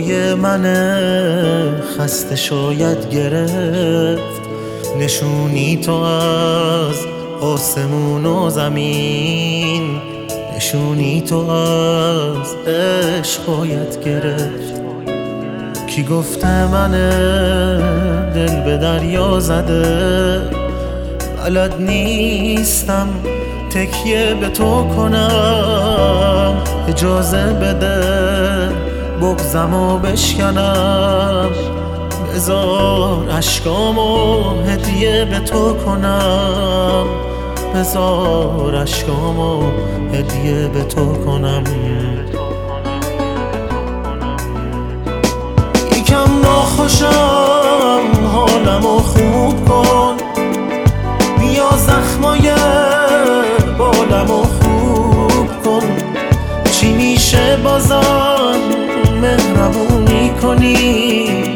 پای من خسته شاید گرفت نشونی تو از آسمون و زمین، نشونی تو از عشق باید گرفت. کی گفته من دل به دریا زده، بلد نیستم تکیه به تو کنم، اجازه بده بغضمو بشکنم، بذار اشکامو هدیه به تو کنم، بذار اشکامو هدیه به تو کنم. یکم ناخوشم حالمو خوب کن، بیا زخمای بالمو خوب کن، چی میشه بازم مهربونی کنی،